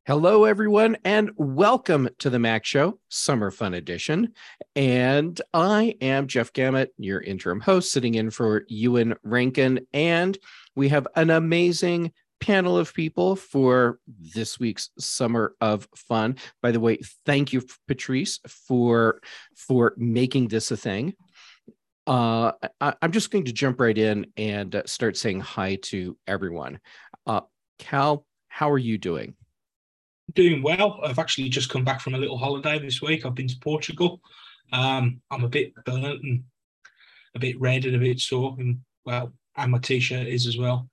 Hello, everyone, and welcome to the Mac Show Summer Fun Edition. And I am Jeff Gamet, your interim host, sitting in for Ewan Rankin. And we have an amazing panel of people for this week's Summer of Fun. By the way, thank you, Patrice, for making this a thing. I'm just going to jump right in and start saying hi to everyone. Cal, how are you doing? Doing well. I've actually just come back from a little holiday this week. I've been to Portugal. I'm a bit burnt and a bit red and a bit sore, and my t-shirt is as well.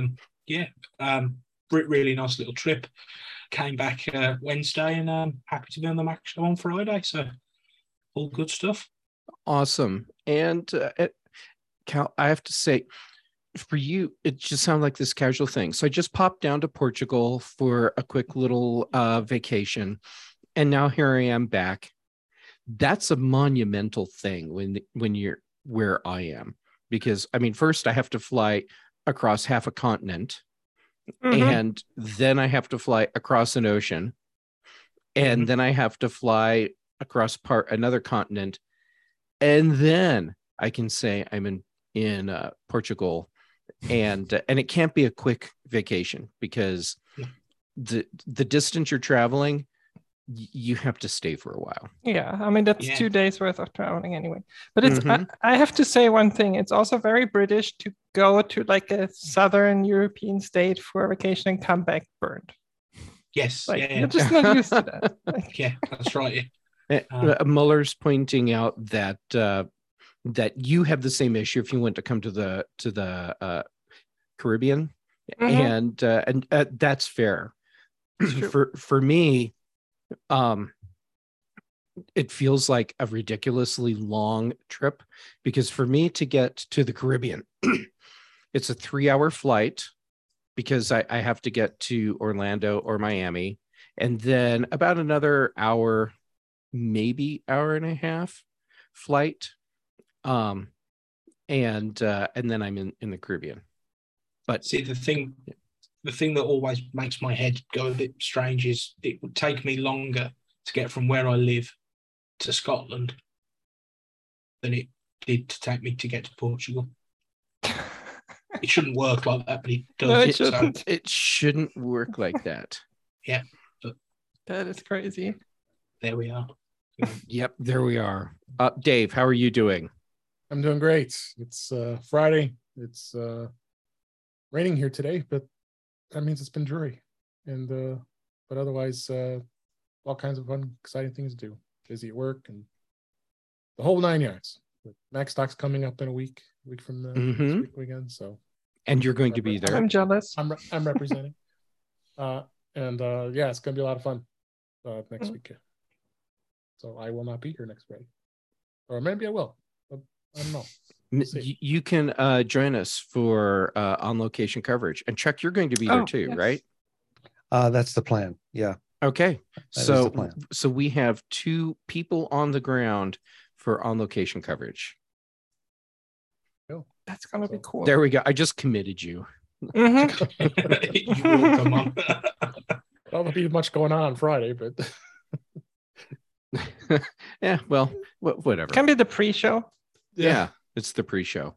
Really nice little trip. Came back Wednesday, and happy to be on the Mac Show on Friday. So all good stuff. Awesome. And Cal, I have to say, for you, it just sounded like this casual thing. So I just popped down to Portugal for a quick little vacation, and now here I am back. That's a monumental thing when you're where I am, because I mean, first I have to fly across half a continent, and then I have to fly across an ocean, and then I have to fly across another continent, and then I can say I'm in Portugal. And it can't be a quick vacation, because the distance you're traveling, you have to stay for a while. Yeah, I mean, that's 2 days worth of traveling anyway. But it's I have to say one thing. It's also very British to go to like a southern European state for a vacation and come back burned. Yes, you're just not used to that. Yeah, that's right. Muller's pointing out that you have the same issue if you want to come to the Caribbean, and that's fair. For me, it feels like a ridiculously long trip, because for me to get to the Caribbean, it's a 3-hour flight, because I have to get to Orlando or Miami, and then about another hour, maybe hour and a half flight. And then I'm in the Caribbean. But see, the thing that always makes my head go a bit strange is it would take me longer to get from where I live to Scotland than it did to take me to get to Portugal. It shouldn't work like that, but it does. No, it shouldn't. It shouldn't work like that. Yeah, but that is crazy. There we are. Yep, there we are. Dave, how are you doing? I'm doing great. It's Friday. It's raining here today, but that means it's been dreary. And but otherwise, all kinds of fun, exciting things to do. Busy at work and the whole 9 yards. But Macstock's coming up in a week from the this week weekend. So, and you're going to be there. I'm jealous. I'm representing. It's going to be a lot of fun next week. So I will not be here next Friday, or maybe I will. I don't know. You can join us for on location coverage, and Chuck, you're going to be there too, yes. Right? That's the plan. Yeah. Okay. So we have 2 people on the ground for on location coverage. Oh, that's gonna be cool. There we go. I just committed you. You will come on. Well, there'll be much going on Friday, but yeah. Well, whatever. Can be the pre-show. Yeah, it's the pre-show.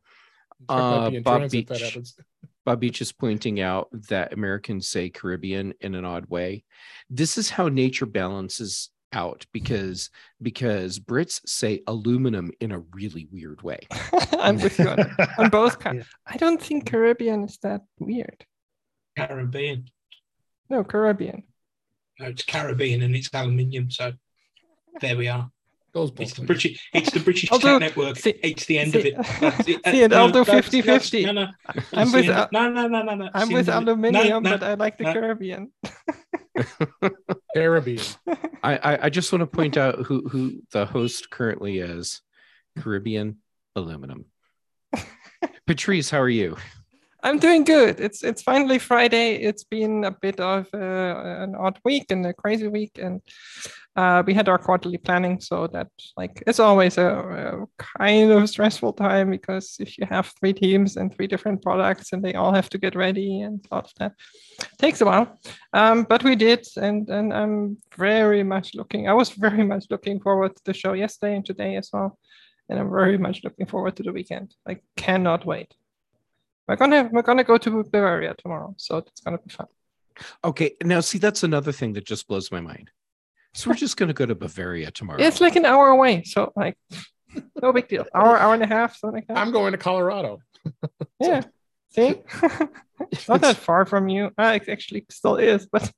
Bob Beach is pointing out that Americans say Caribbean in an odd way. This is how nature balances out, because Brits say aluminum in a really weird way. I'm with you on both kinds. I don't think Caribbean is that weird. Caribbean. No, Caribbean. No, it's Caribbean and it's aluminium. So there we are. It's the British Tech Network. It's the end of it. I'll do 50-50. No. I'm with aluminium, but I like the Caribbean. Caribbean. I just want to point out who the host currently is. Caribbean aluminum. Patrice, how are you? I'm doing good. It's finally Friday. It's been a bit of an odd week and a crazy week, and We had our quarterly planning, so that like it's always a kind of stressful time because if you have 3 teams and 3 different products and they all have to get ready and all of that, it takes a while. But we did, and I was very much looking forward to the show yesterday and today as well, and I'm very much looking forward to the weekend. I cannot wait. We're gonna go to Bavaria tomorrow, so it's gonna be fun. Okay, now see, that's another thing that just blows my mind. So we're just going to go to Bavaria tomorrow. It's like an hour away, so like no big deal. Hour and a half, something like that. I'm going to Colorado. Yeah, see, it's not that far from you. It actually still is, but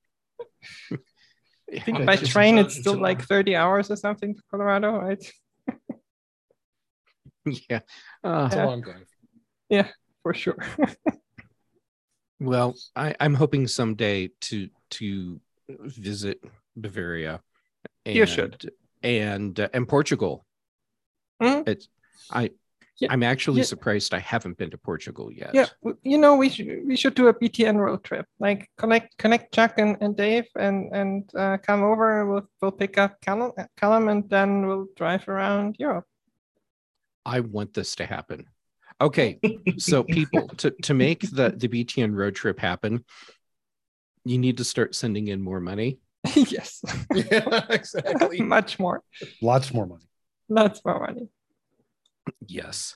I think by train it's still like 30 hours or something to Colorado, right? Yeah, It's a long drive. Yeah, for sure. Well, I'm hoping someday to visit Bavaria. And, you should. And Portugal. Mm-hmm. I'm actually surprised I haven't been to Portugal yet. Yeah, we should do a BTN road trip. Like connect Chuck and Dave and come over. We'll pick up Callum and then we'll drive around Europe. I want this to happen. Okay, so people, to make the BTN road trip happen, you need to start sending in more money. Yes. Yeah, exactly. Much more. Lots more money. Lots more money. Yes.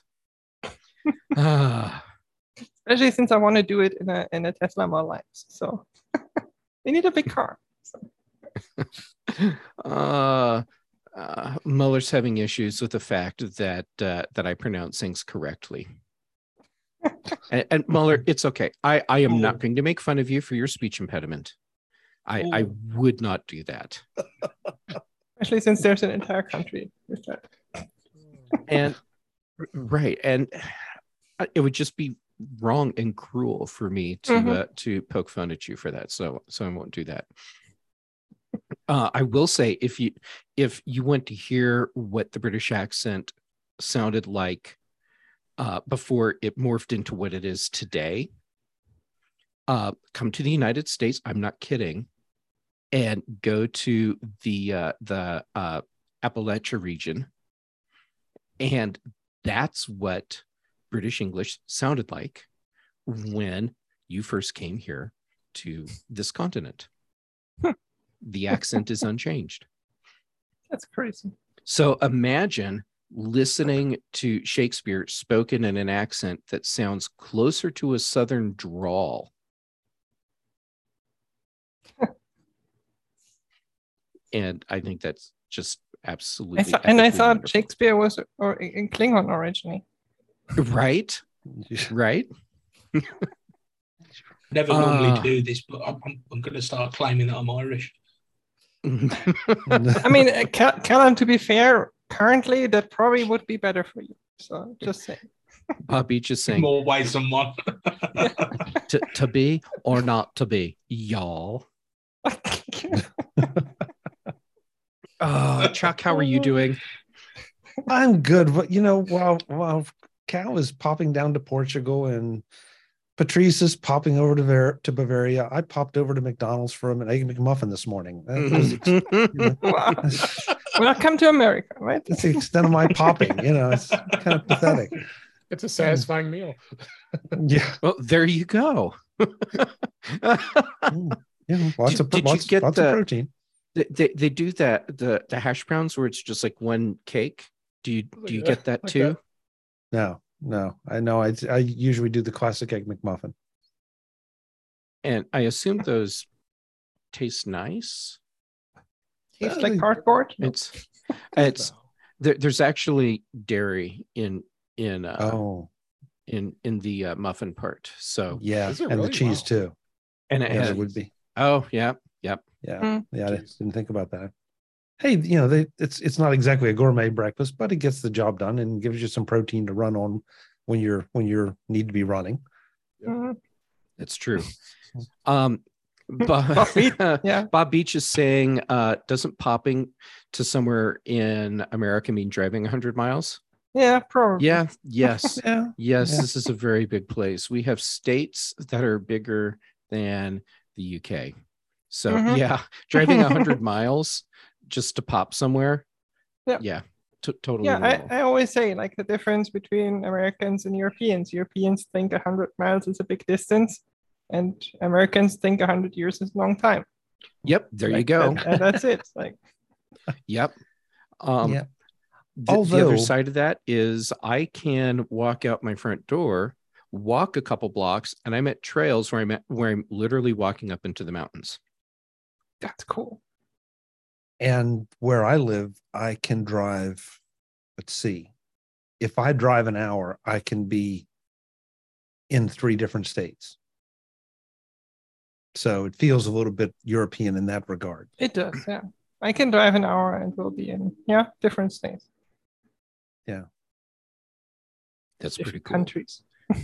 Especially since I want to do it in a Tesla Model X. So we need a big car. So. Muller's having issues with the fact that I pronounce things correctly. and Muller, it's okay. I am not going to make fun of you for your speech impediment. I would not do that. Especially since there's an entire country with that. And right, and it would just be wrong and cruel for me to poke fun at you for that. So I won't do that. I will say, if you want to hear what the British accent sounded like before it morphed into what it is today, come to the United States. I'm not kidding, and go to the Appalachia region, and that's what British English sounded like when you first came here to this continent. The accent is unchanged. That's crazy. So imagine listening to Shakespeare spoken in an accent that sounds closer to a Southern drawl. And I think that's just absolutely. I thought wonderful. Shakespeare was in Klingon originally. Right? Right? Never normally do this, but I'm going to start claiming that I'm Irish. I mean, Callum, to be fair, currently that probably would be better for you. So just saying. Bob Beach is saying more ways than one. to be or not to be, y'all. Chuck, how are you doing? I'm good, but while Cal is popping down to Portugal and Patrice is popping over to Bavaria, I popped over to McDonald's for an egg McMuffin this morning. Wow. Welcome to America, right? That's the extent of my popping. It's kind of pathetic. It's a satisfying meal. Yeah. Well, there you go. Lots of protein. They do that the hash browns where it's just like one cake. Do you get that too? No. I know. I usually do the classic egg McMuffin. And I assume those taste nice. Tastes like cardboard. It's there's actually dairy in the muffin part. So yeah, and really? The cheese too. And it would be. Oh yeah, yep. Yeah. I didn't think about that. Hey, it's not exactly a gourmet breakfast, but it gets the job done and gives you some protein to run on when you need to be running. It's true. Bob Beach is saying, doesn't popping to somewhere in America mean driving 100 miles? Yeah, probably. Yeah. Yes. Yeah. Yes. This is a very big place. We have states that are bigger than the UK. So Mhm. yeah, driving 100 miles just to pop somewhere. Yep. Yeah, totally Yeah, normal. I always say like the difference between Americans and Europeans. Europeans think 100 miles is a big distance, and Americans think 100 years is a long time. Yep, there you Like go. and that's it. Like, Yep. Yeah. The Although- other side of that is I can walk out my front door, walk a couple blocks, and I'm at trails where I'm literally walking up into the mountains. that's cool. And where I live, I can drive. Let's see. If I drive an hour, I can be in 3 different states. So it feels a little bit European in that regard. It does, yeah. I can drive an hour and we'll be in different states, That's pretty different cool. countries.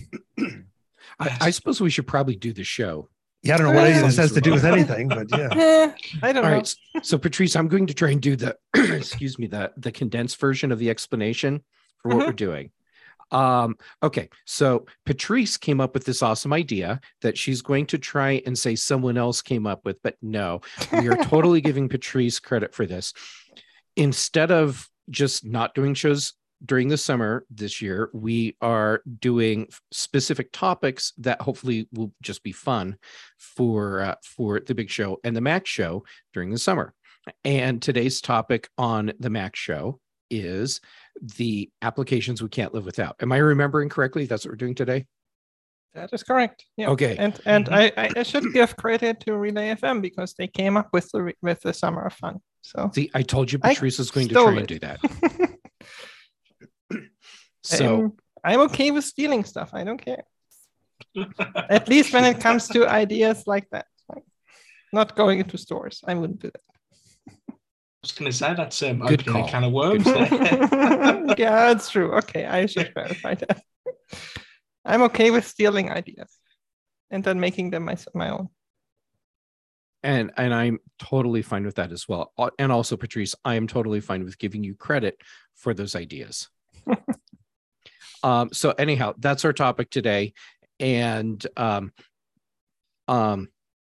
I suppose we should probably do the show. Yeah, I don't know what any of this has to do with Sounds anything, but yeah. I don't All know. right. So Patrice, I'm going to try and do the excuse me, the condensed version of the explanation for what Mhm. we're doing. Okay, so Patrice came up with this awesome idea that she's going to try and say someone else came up with, but no, we are totally giving Patrice credit for this. Instead of just not doing shows during the summer this year, we are doing specific topics that hopefully will just be fun for the big show and the Mac show during the summer. And today's topic on the Mac show is the applications we can't live without. Am I remembering correctly? That's what we're doing today? That is correct. Yeah. Okay. And I should give credit to Relay FM because they came up with the Summer of Fun. So See, I told you I Patrice is going to stole try and it. do that. So I'm okay with stealing stuff. I don't care. At least when it comes to ideas like that. Like not going into stores. I wouldn't do that. I was going to say that's opening call. a can of worms. Good there. Yeah, that's true. Okay, I should clarify that. I'm okay with stealing ideas and then making them my own. and I'm totally fine with that as well. And also, Patrice, I am totally fine with giving you credit for those ideas. So anyhow, that's our topic today. And I'll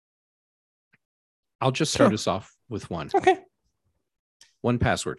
just start Sure. us off with one. Okay. 1Password.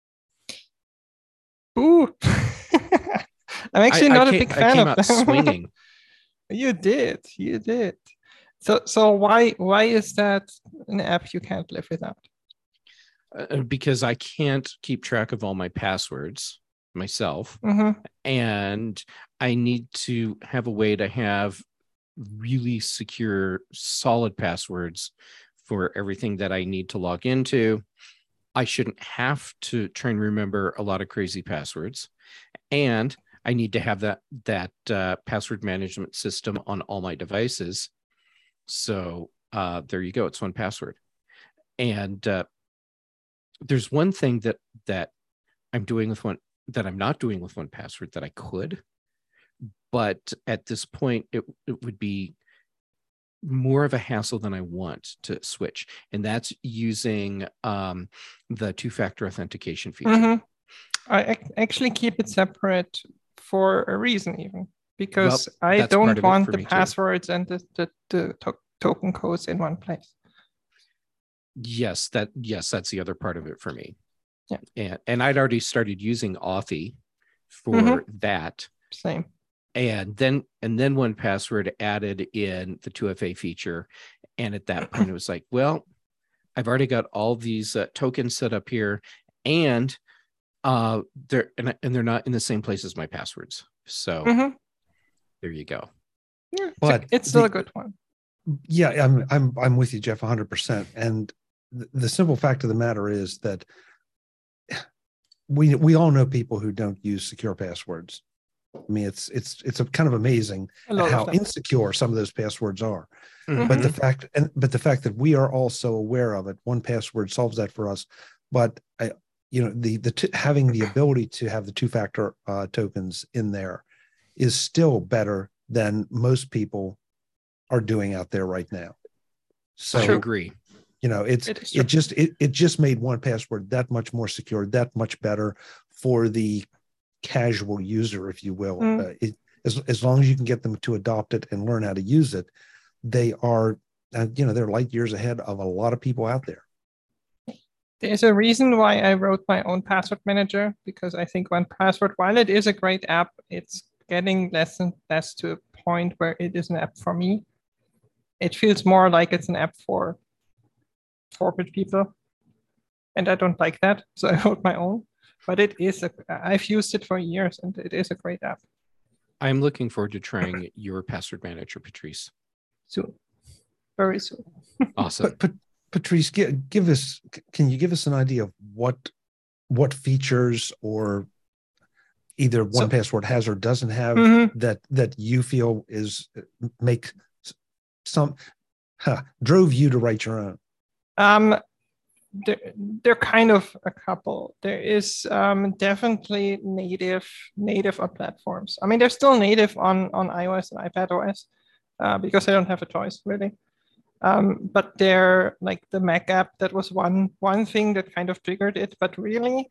Ooh. I'm actually not a big I fan came of out them. swinging. You did. So why is that an app you can't live without? Because I can't keep track of all my passwords myself. Mm-hmm. And I need to have a way to have really secure, solid passwords for everything that I need to log into. I shouldn't have to try and remember a lot of crazy passwords. And I need to have that password management system on all my devices. So there you go. It's 1Password. And there's one thing that I'm doing with that I'm not doing with 1Password that I could, but at this point it would be more of a hassle than I want to switch, and that's using the two-factor authentication feature. Mm-hmm. I actually keep it separate for a reason, even because I that's part don't of it want for the me too. passwords and the token codes in one place. Yes, that's the other part of it for me. Yeah. And I'd already started using Authy for that. Same. And then 1Password added in the 2FA feature. And at that point, it was like, well, I've already got all these tokens set up here, and they're not in the same place as my passwords. So there you go. Yeah, But it's still a good one. Yeah, I'm with you, Jeff, 100%. And the simple fact of the matter is that we all know people who don't use secure passwords. I mean, it's a kind of amazing how insecure some of those passwords are. Mm-hmm. But the fact that we are also aware of it, 1Password solves that for us. But having the ability to have the two-factor tokens in there is still better than most people are doing out there right now. So I agree. It just made 1Password that much more secure, that much better for the casual user, if you will. As long as you can get them to adopt it and learn how to use it, they are they're light years ahead of a lot of people out there. There's a reason why I wrote my own password manager, because I think 1Password, while it is a great app, it's getting less and less to a point where it is an app for me. It feels more like it's an app for corporate people. And I don't like that. So I wrote my own. But I've used it for years, and it is a great app. I'm looking forward to trying your password manager, Patrice. Soon. Very soon. Awesome. But Patrice, can you give us an idea of what features or either 1Password has or doesn't have that you feel drove you to write your own? They're kind of a couple. There is definitely native on platforms. I mean, they're still native on iOS and iPadOS because I don't have a choice, really. But they're like the Mac app. That was one thing that kind of triggered it. But really,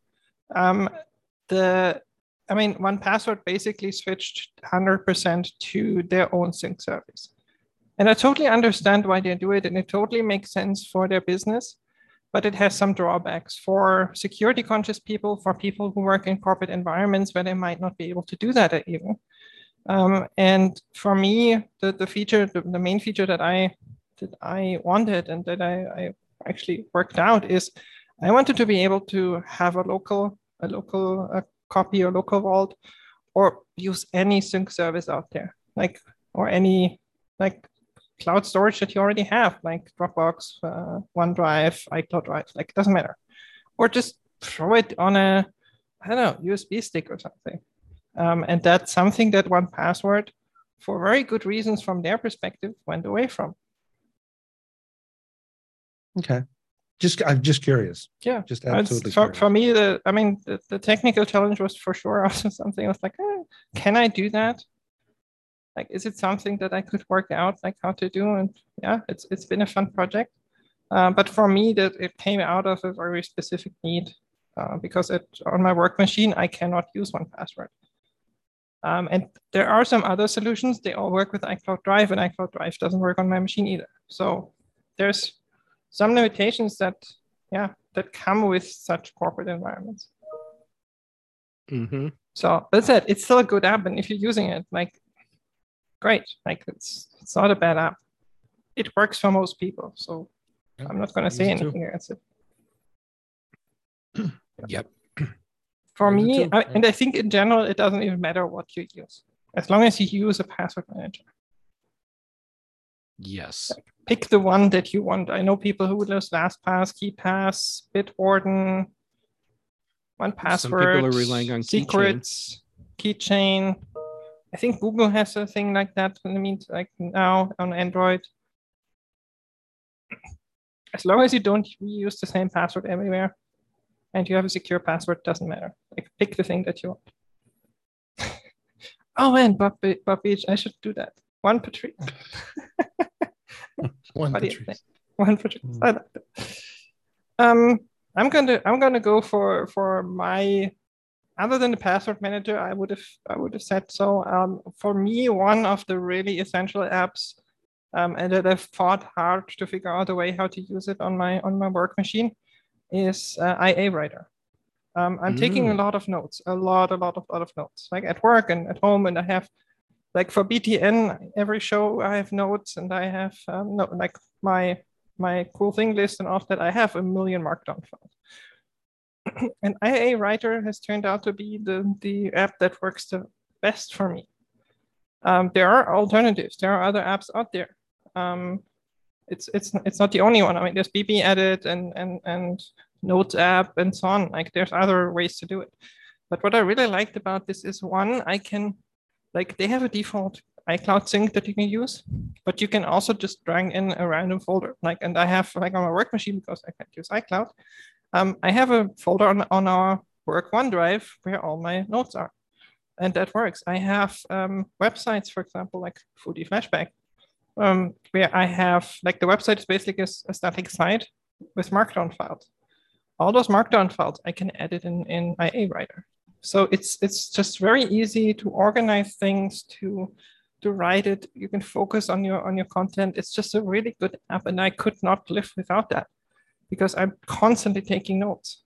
1Password basically switched 100% to their own sync service. And I totally understand why they do it, and it totally makes sense for their business. But it has some drawbacks for security conscious people, for people who work in corporate environments where they might not be able to do that even. And for me, the main feature that I wanted and that I actually worked out is I wanted to be able to have a local copy or local vault, or use any sync service out there, or any cloud storage that you already have, like Dropbox, OneDrive, iCloud Drive, it doesn't matter. Or just throw it on a, USB stick or something. And that's something that 1Password, for very good reasons from their perspective, went away from. Okay. I'm just curious. Yeah. Just absolutely for me, the technical challenge was for sure also something I was like, can I do that? Is it something that I could work out, how to do? And yeah, it's been a fun project. But for me, that it came out of a very specific need because on my work machine, I cannot use 1Password. And there are some other solutions. They all work with iCloud Drive, and iCloud Drive doesn't work on my machine either. So there's some limitations that come with such corporate environments. Mm-hmm. So that's it. It's still a good app, and if you're using it, great. It's not a bad app. It works for most people, so I'm not going to say anything against it. Yep. For me, and I think in general, it doesn't even matter what you use, as long as you use a password manager. Yes. Pick the one that you want. I know people who use LastPass, KeePass, Bitwarden, 1Password. Some people are relying on Secrets, Keychain. I think Google has a thing like that. Now on Android. As long as you don't reuse the same password everywhere, and you have a secure password, doesn't matter. Pick the thing that you want. Oh man, Bob Beach, I should do that. 1Patrice. One Patrice. 1Patrice. I like that. I'm gonna go for my. Other than the password manager, I would have said so. For me, one of the really essential apps, and that I've fought hard to figure out a way how to use it on my work machine, is IA Writer. I'm taking a lot of notes, a lot of notes, at work and at home, and I have, for BTN, every show I have notes, and I have my cool thing list and all that. I have a million markdown files. And IA Writer has turned out to be the app that works the best for me. There are alternatives. There are other apps out there. It's not the only one. I mean, there's BB Edit and Notes app and so on. There's other ways to do it. But what I really liked about this is, one, I can, they have a default iCloud sync that you can use, but you can also just drag in a random folder. And I have, on my work machine, because I can't use iCloud, I have a folder on our work OneDrive where all my notes are, and that works. I have websites, for example, like Foodie Flashback, where I have, the website is basically a static site with markdown files. All those markdown files I can edit in IA Writer. So it's just very easy to organize things, to to write it. You can focus on your content. It's just a really good app, and I could not live without that because I'm constantly taking notes.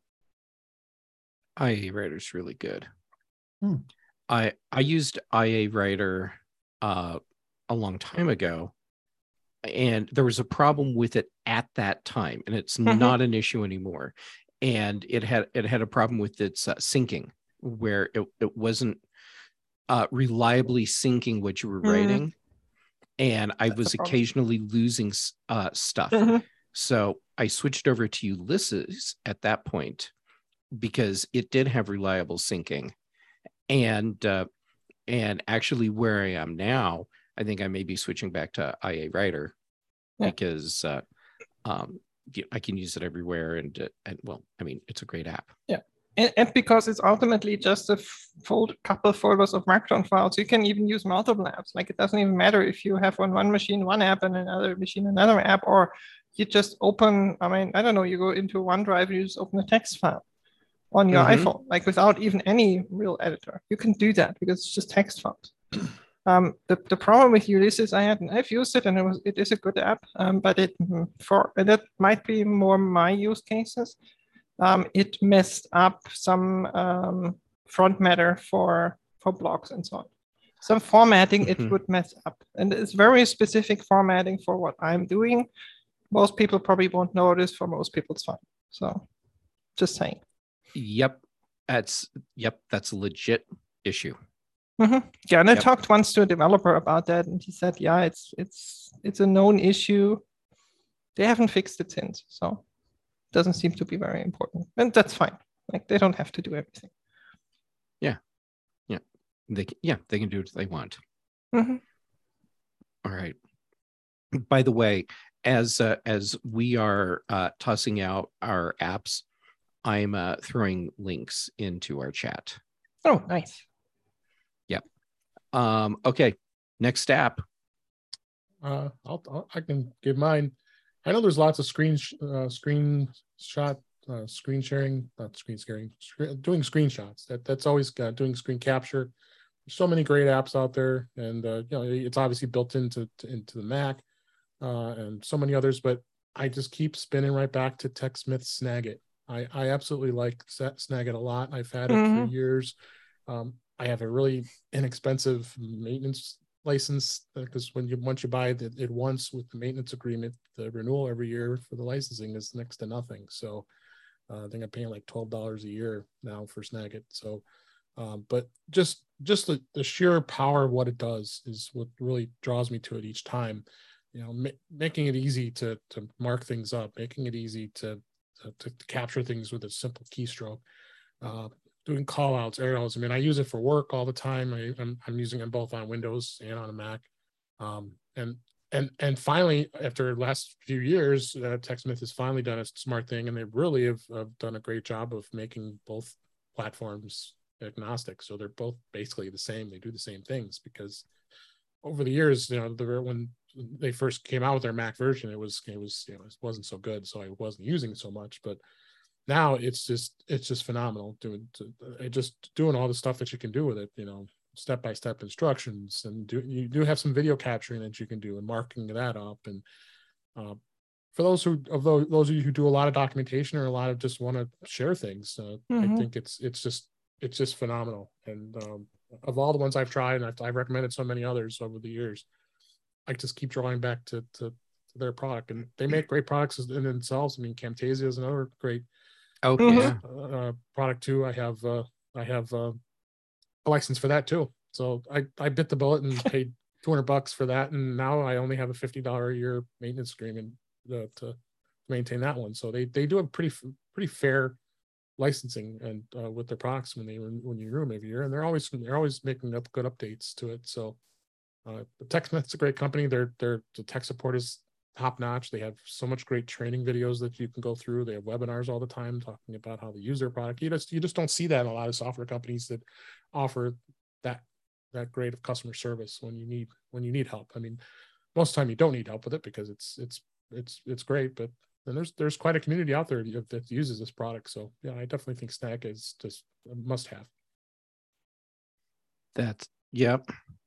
IA Writer's really good. Hmm. I used IA Writer a long time ago, and there was a problem with it at that time, and it's not an issue anymore. And it had a problem with its syncing, where it wasn't reliably syncing what you were writing, and I was occasionally losing stuff. So I switched over to Ulysses at that point because it did have reliable syncing, and actually where I am now, I think I may be switching back to IA Writer because I can use it everywhere, and well, I mean, it's a great app. Yeah. And because it's ultimately just a couple folders of Markdown files, you can even use multiple apps. Like, it doesn't even matter if you have on one machine one app and another machine another app, or you just open, I mean, I don't know, you go into OneDrive, you just open a text file on your iPhone, like without even any real editor. You can do that because it's just text files. The problem with Ulysses, I've used it, and it is a good app, but that might be more my use cases. It messed up some front matter for blogs and so on. Some formatting it would mess up, and it's very specific formatting for what I'm doing. Most people probably won't notice. For most people, it's fine. So, just saying. Yep, that's a legit issue. Yeah, and I talked once to a developer about that, and he said, "Yeah, it's a known issue. They haven't fixed it since, so it doesn't seem to be very important, and that's fine. Like, they don't have to do everything." They can do what they want. All right. By the way, as we are tossing out our apps, I'm throwing links into our chat. Oh, nice. Yep. Okay. Next app. I can give mine. I know there's lots of screen sharing, doing screenshots. That's always doing screen capture. There's so many great apps out there, and it's obviously built into the Mac, and so many others. But I just keep spinning right back to TechSmith Snagit. I absolutely like Snagit a lot. I've had it for years. I have a really inexpensive maintenance license because once you buy it once with the maintenance agreement, the renewal every year for the licensing is next to nothing. So I think I'm paying like $12 a year now for Snagit. So, but just the sheer power of what it does is what really draws me to it each time. Making it easy to mark things up, making it easy to capture things with a simple keystroke. Doing call outs, arrows. I mean, I use it for work all the time. I'm using them both on Windows and on a Mac. And finally, after the last few years, TechSmith has finally done a smart thing, and they really have done a great job of making both platforms agnostic. So they're both basically the same. They do the same things because over the years, when they first came out with their Mac version, it wasn't so good, so I wasn't using it so much, but now it's just phenomenal doing all the stuff that you can do with it, step-by-step instructions, and you do have some video capturing that you can do and marking that up. And for those of you who do a lot of documentation or a lot of just want to share things, I think it's just phenomenal. And of all the ones I've tried, and I've recommended so many others over the years, I just keep drawing back to their product, and they make great products in themselves. I mean, Camtasia is another great product too. I have a license for that too. So I bit the bullet and paid $200 for that, and now I only have a $50 a year maintenance agreement to maintain that one. So they do a pretty fair licensing and with their products when you renew them every year, and they're always making up good updates to it. So TechSmith's a great company. The tech support is top notch. They have so much great training videos that you can go through. They have webinars all the time talking about how they use their product. You just don't see that in a lot of software companies that offer that great of customer service when you need help. I mean, most of the time you don't need help with it because it's great, but then there's quite a community out there that uses this product. So yeah, I definitely think Snag is just a must have. Yep.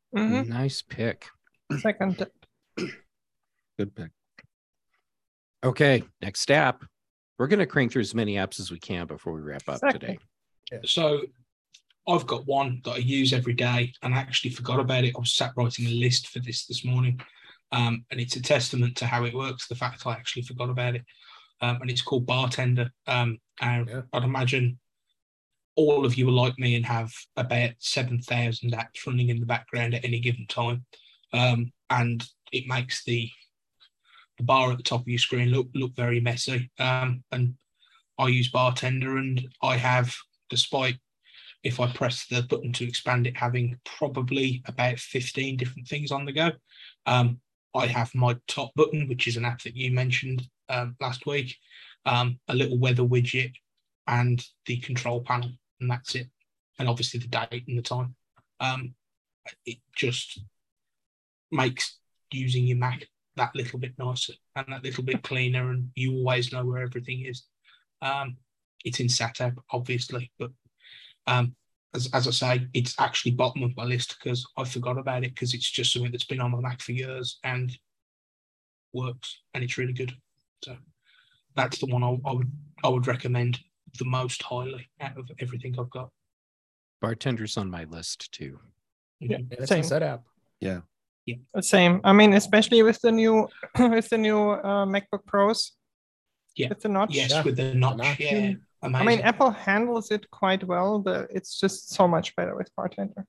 Mhm. Nice pick. Second. Good pick. Okay, next app. We're going to crank through as many apps as we can before we wrap up Second. today. So I've got one that I use every day, and I actually forgot about it. I was sat writing a list for this morning, and it's a testament to how it works, the fact I actually forgot about it. And it's called Bartender. And Yeah. I'd imagine all of you are like me and have about 7,000 apps running in the background at any given time. And it makes the bar at the top of your screen look very messy. And I use Bartender, and I have, despite if I press the button to expand it, having probably about 15 different things on the go. I have my top button, which is an app that you mentioned last week, a little weather widget, and the control panel, and that's it. And obviously the date and the time. It just makes using your Mac that little bit nicer and that little bit cleaner, and you always know where everything is. It's in SatApp, obviously, but as I say, it's actually bottom of my list because I forgot about it, because it's just something that's been on my Mac for years and works, and it's really good. So that's the one I would recommend the most highly out of everything I've got. Bartender's on my list too. Yeah, Yeah, that's same. a set app. Yeah. Same. I mean, especially with the new MacBook Pros. Yeah. With the notch. Yes, Yeah. with the notch. notch. Yeah, amazing. I mean, Apple handles it quite well, but it's just so much better with Bartender.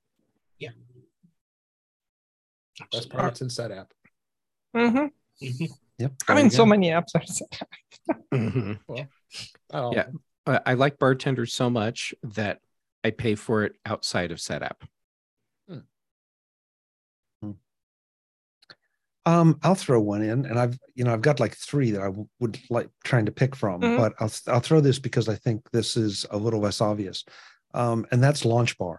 Best part, it's in set app. Mm-hmm. Yep. I mean, so many apps are set. Mhm. Well, not all. Yeah. I like Bartender so much that I pay for it outside of SetApp. I'll throw one in, and I've got like three that I would like trying to pick from, Mhm. but I'll throw this because I think this is a little less obvious, and that's LaunchBar.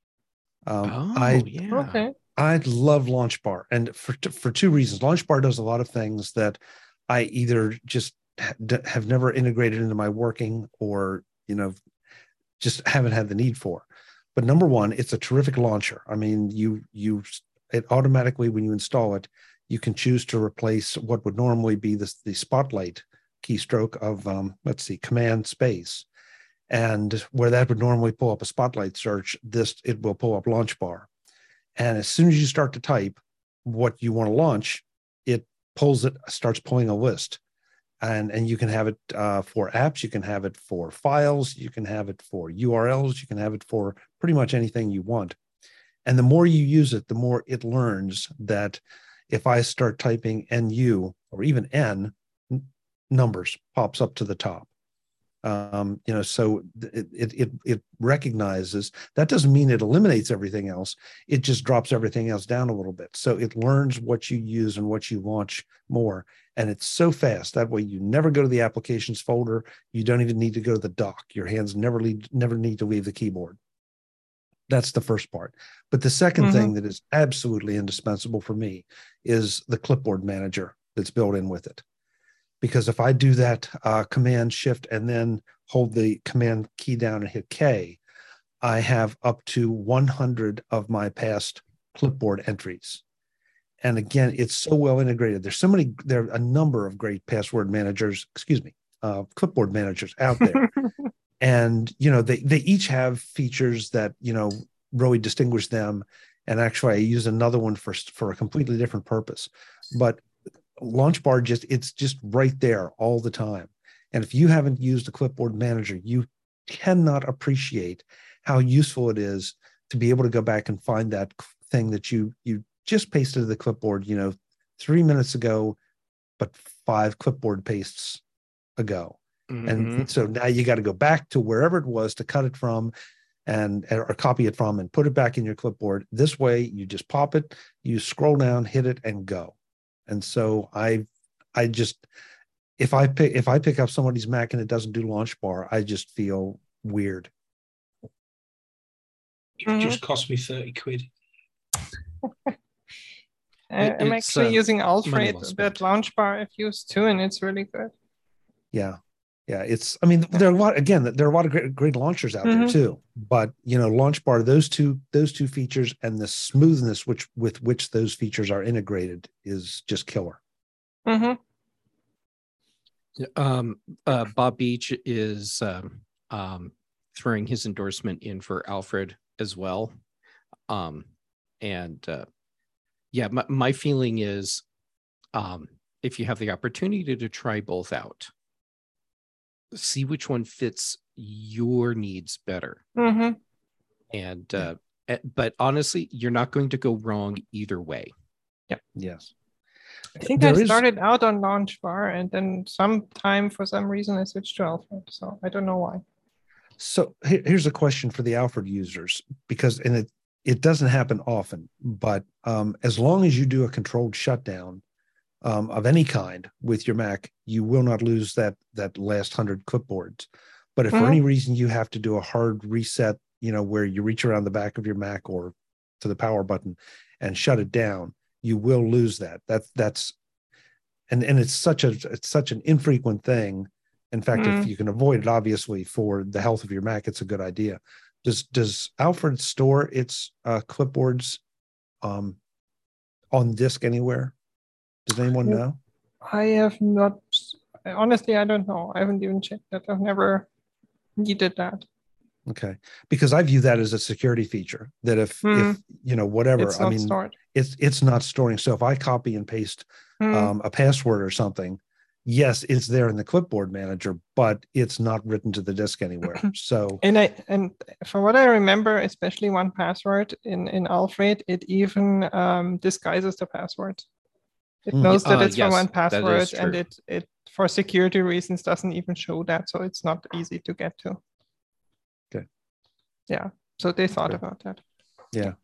Yeah. Okay. I love LaunchBar, and for two reasons. LaunchBar does a lot of things that I either just have never integrated into my working, or just haven't had the need for. But number one, it's a terrific launcher. I mean, it automatically, when you install it, you can choose to replace what would normally be the Spotlight keystroke of Command space, and where that would normally pull up a Spotlight search, it will pull up LaunchBar. And as soon as you start to type what you want to launch, it starts pulling a list. And you can have it for apps, you can have it for files, you can have it for URLs, you can have it for pretty much anything you want. And the more you use it, the more it learns that if I start typing NU or even N, numbers pops up to the top. So it recognizes. That doesn't mean it eliminates everything else. It just drops everything else down a little bit. So it learns what you use and what you launch more. And it's so fast. That way you never go to the applications folder. You don't even need to go to the dock. Your hands never need to leave the keyboard. That's the first part. But the second thing that is absolutely indispensable for me is the clipboard manager that's built in with it. Because if I do that Command Shift and then hold the Command key down and hit K, I have up to 100 of my past clipboard entries. And again, it's so well integrated. There are a number of great clipboard managers out there. And, they each have features that, really distinguish them. And actually, I use another one for a completely different purpose. But LaunchBar it's just right there all the time. And if you haven't used a clipboard manager, you cannot appreciate how useful it is to be able to go back and find that thing that you just pasted to the clipboard, 3 minutes ago, but 5 clipboard pastes ago. And so now you got to go back to wherever it was to cut it from or copy it from and put it back in your clipboard. This way you just pop it, you scroll down, hit it, and go. And so I just, if I pick up somebody's Mac and it doesn't do LaunchBar, I just feel weird. It just cost me 30 quid. I'm actually using Alfred, that LaunchBar I've used too, and it's really good. Yeah. Yeah, I mean, there are a lot, again, there are a lot of great launchers out there too, but Launch Bar, those two features and the smoothness with which those features are integrated is just killer. Bob Beach is throwing his endorsement in for Alfred as well. My feeling is, if you have the opportunity to try both out, see which one fits your needs better. And but honestly, you're not going to go wrong either way. Yes. I think I started out on Launch Bar, and then sometime for some reason I switched to Alfred. So I don't know why. So here's a question for the Alfred users, because it doesn't happen often, but as long as you do a controlled shutdown of any kind with your Mac, you will not lose that last 100 clipboards. But if for any reason you have to do a hard reset, where you reach around the back of your Mac or to the power button and shut it down, you will lose that. That's it's such an infrequent thing. In fact, if you can avoid it, obviously for the health of your Mac, it's a good idea. Does Alfred store its clipboards on disk anywhere? Does anyone know? I have not. Honestly, I don't know. I haven't even checked that. I've never needed that. Okay, because I view that as a security feature. That if whatever, it's not stored. It's not storing. So if I copy and paste a password or something, yes, it's there in the clipboard manager, but it's not written to the disk anywhere. So and from what I remember, especially 1Password in Alfred, it even disguises the password. It knows that it's from 1Password, and it for security reasons doesn't even show that, so it's not easy to get to. Okay. Yeah. So they thought about that. Yeah.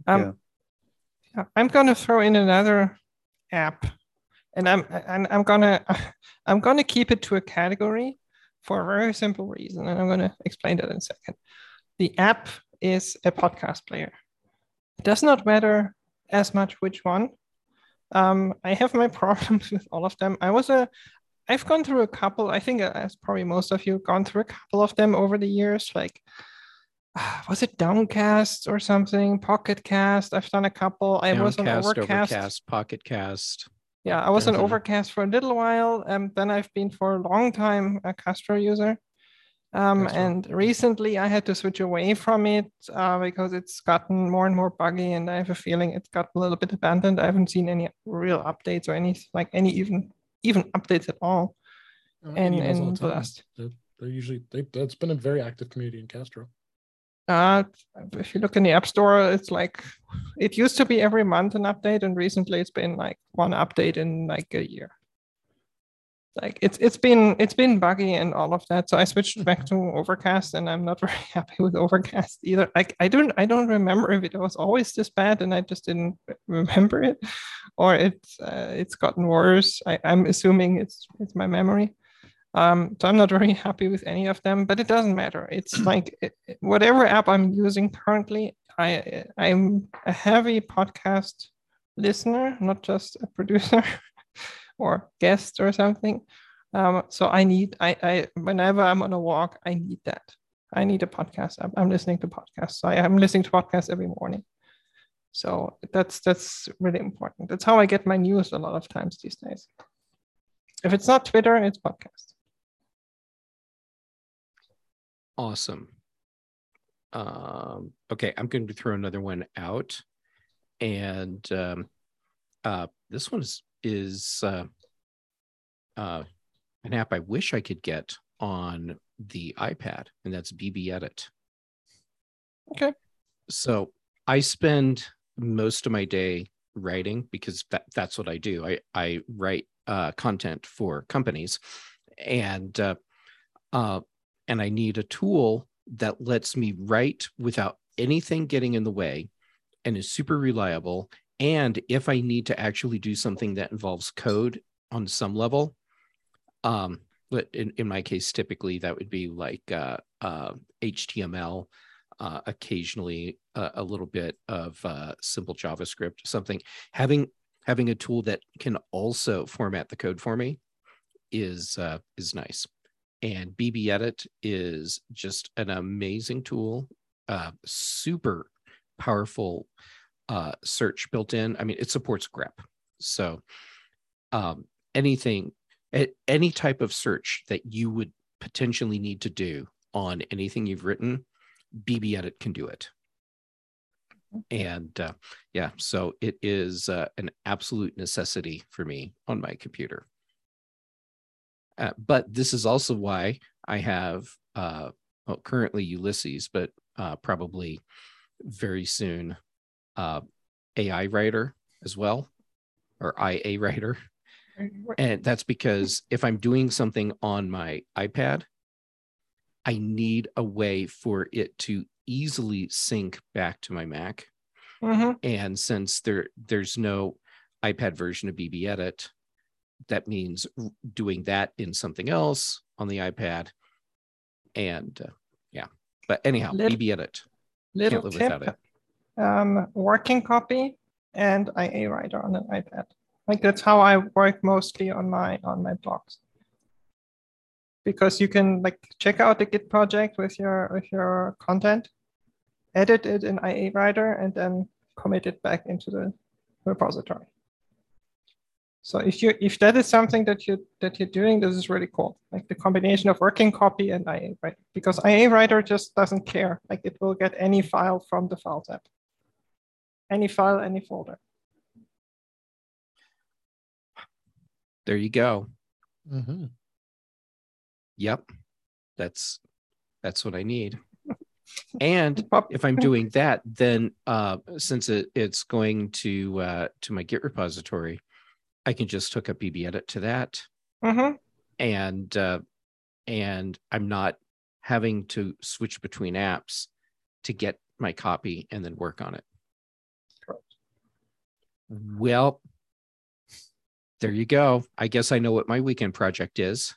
I'm gonna throw in another app, and I'm gonna keep it to a category for a very simple reason, and I'm gonna explain that in a second. The app is a podcast player. It does not matter as much which one. I have my problems with all of them. I've gone through a couple. I think, as probably most of you, gone through a couple of them over the years. Like, was it Downcast or something? Pocket Cast. I've done a couple. I was on Overcast, Pocket Cast. Yeah, I was on Overcast for a little while. Then I've been for a long time a Castro user. And recently I had to switch away from it because it's gotten more and more buggy, and I have a feeling it's got a little bit abandoned. I haven't seen any real updates or any even updates at all. And the last, they're usually that's been a very active community in Castro. If you look in the App Store, it's like it used to be every month an update, and recently it's been like one update in like a year. Like it's been buggy and all of that. So I switched back to Overcast, and I'm not very happy with Overcast either. Like I don't remember if it was always this bad and I just didn't remember it, or it's gotten worse. I'm assuming it's my memory. So I'm not very happy with any of them, but it doesn't matter. It's like whatever app I'm using currently, I'm a heavy podcast listener, not just a producer or guest or something. So I whenever I'm on a walk, I need that. I need a podcast. I'm listening to podcasts. So I'm listening to podcasts every morning. So that's really important. That's how I get my news a lot of times these days. If it's not Twitter, it's podcast. Awesome. Okay, I'm going to throw another one out, and this one is an app I wish I could get on the iPad, and that's BBEdit. Okay. So I spend most of my day writing because that's what I do. I write content for companies, and I need a tool that lets me write without anything getting in the way and is super reliable. And if I need to actually do something that involves code on some level, but in my case, typically that would be like HTML, occasionally a little bit of simple JavaScript, something. Having a tool that can also format the code for me is nice. and BB Edit is just an amazing tool, super powerful search built in. I mean, it supports grep. So any type of search that you would potentially need to do on anything you've written, BB Edit can do it. And yeah, so it is an absolute necessity for me on my computer. But this is also why I have currently Ulysses, but probably very soon AI Writer as well, or IA Writer. And that's because if I'm doing something on my iPad, I need a way for it to easily sync back to my Mac. And since there's no iPad version of BB Edit, that means doing that in something else on the iPad. And yeah, but anyhow, BB Edit. Little Can't live tip, without it. working copy and IA Writer on an iPad. Like that's how I work mostly on my blogs. Because you can like check out the Git project with your content, edit it in IA Writer, and then commit it back into the repository. So if that is something that you're doing, this is really cool. Like the combination of working copy and IA Writer, because IA Writer just doesn't care. Like it will get any file from the Files app, any file, any folder. There you go. Mm-hmm. Yep, that's what I need. And if I'm doing that, then since it's going to my Git repository, I can just hook up BB Edit to that, and I'm not having to switch between apps to get my copy and then work on it. Correct. Well, there you go. I guess I know what my weekend project is.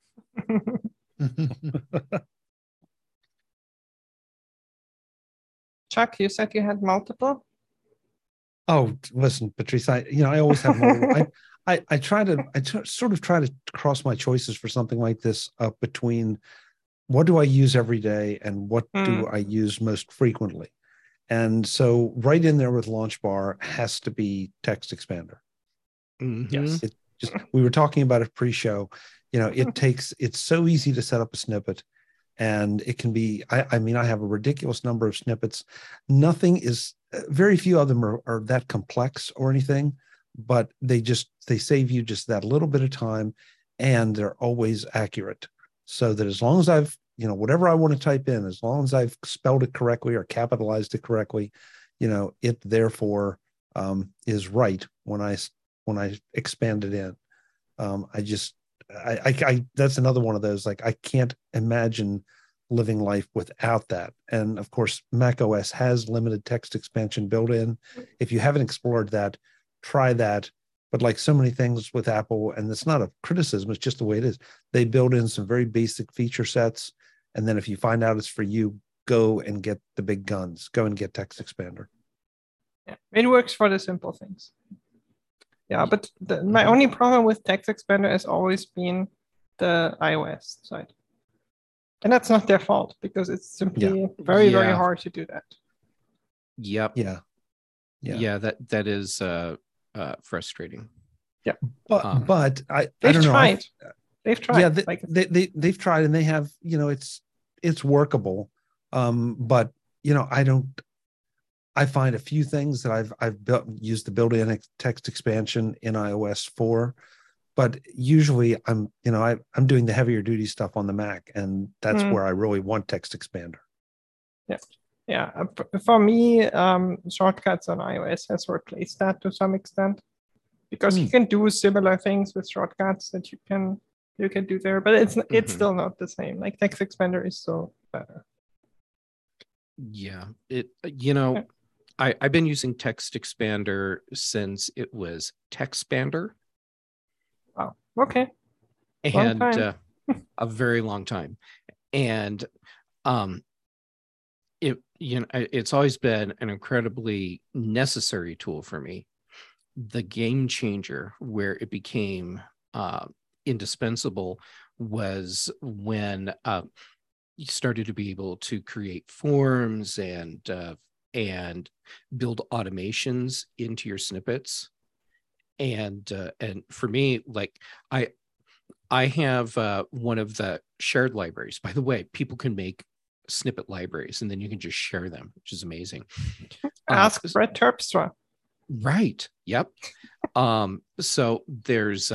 Chuck, you said you had multiple. Oh, listen, Patrice, I always have multiple. I sort of try to cross my choices for something like this up between what do I use every day and what do I use most frequently. And so right in there with LaunchBar has to be Text Expander. Yes. We were talking about it pre-show. It's so easy to set up a snippet, and it can be, I mean, I have a ridiculous number of snippets. Very few of them are that complex or anything, but they save you just that little bit of time, and they're always accurate. So that as long as I've, whatever I want to type in, as long as I've spelled it correctly or capitalized it correctly, it therefore is right when I expand it in. That's another one of those, like, I can't imagine living life without that. And of course, Mac OS has limited text expansion built in. If you haven't explored that, try that. But like so many things with Apple, and it's not a criticism, it's just the way it is, they build in some very basic feature sets. And then if you find out it's for you, go and get the big guns. Go and get Text Expander. Yeah, it works for the simple things. Yeah, but my only problem with Text Expander has always been the iOS side. And that's not their fault, because it's simply very hard to do that. Yep. Yeah. That is frustrating. Yeah. But I don't know. They've tried. Yeah, they've tried, and they have, it's workable. But I find a few things that I've used the built-in text expansion in iOS for, but usually I'm doing the heavier duty stuff on the Mac, and that's where I really want Text Expander. Yeah. For me, shortcuts on iOS has replaced that to some extent, because you can do similar things with shortcuts that you can do there, but it's still not the same. Like Text Expander is so better. Yeah, I've been using Text Expander since it was Textpander. Wow. Okay. And a very long time. And it's always been an incredibly necessary tool for me. The game changer where it became indispensable was when you started to be able to create forms and build automations into your snippets. And for me, like I have one of the shared libraries. By the way, people can make snippet libraries and then you can just share them, which is amazing. Ask Brett Terpstra. Right. Yep. So there's